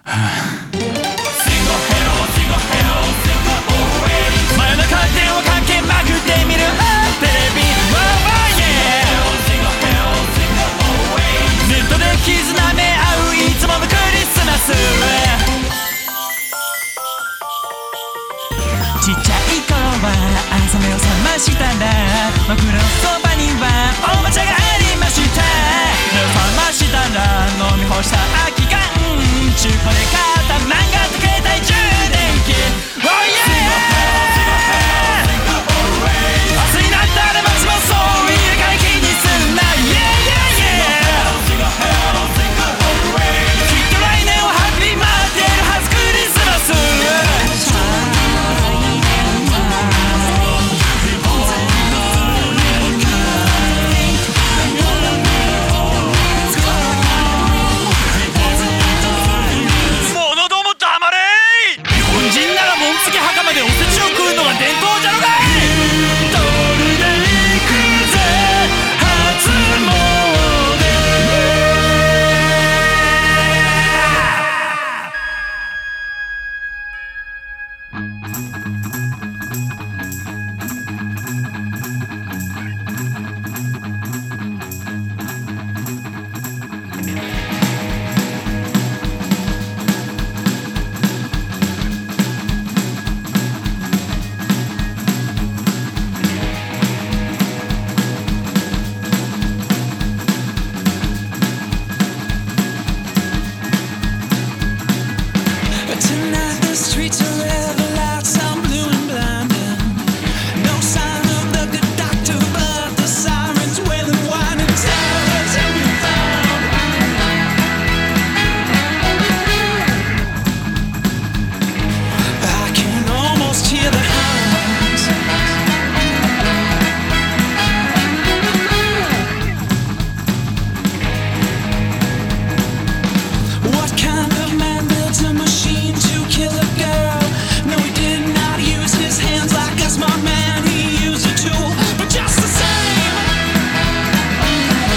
真夜中電話かけまくってみるテレビネットで絆め合ういつものクリスマス。ちっちゃい頃は朝目を覚ましたら僕のそばにはおもちゃがありました。目を覚ましたら飲み干した空き缶、中古で買った漫画と携帯充電器。Oh yeah! 明日になったら街もそういう回気にすんな。Yeah yeah yeah! きっと来年はハッピー待ってるはずクリスマス。次墓までおせちを食うのが伝統じゃろがい。ドルで行くぜ初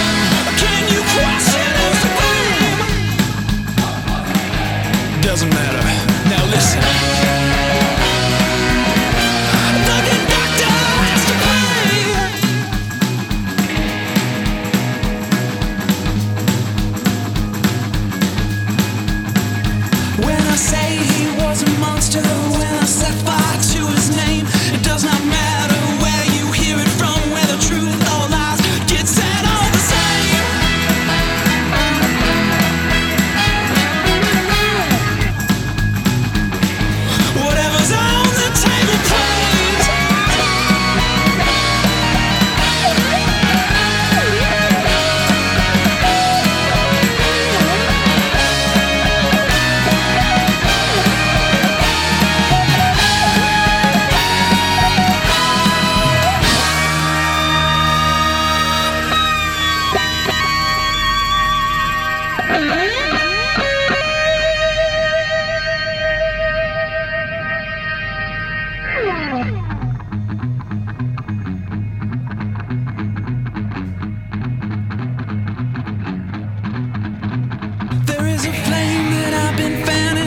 Doesn't matter.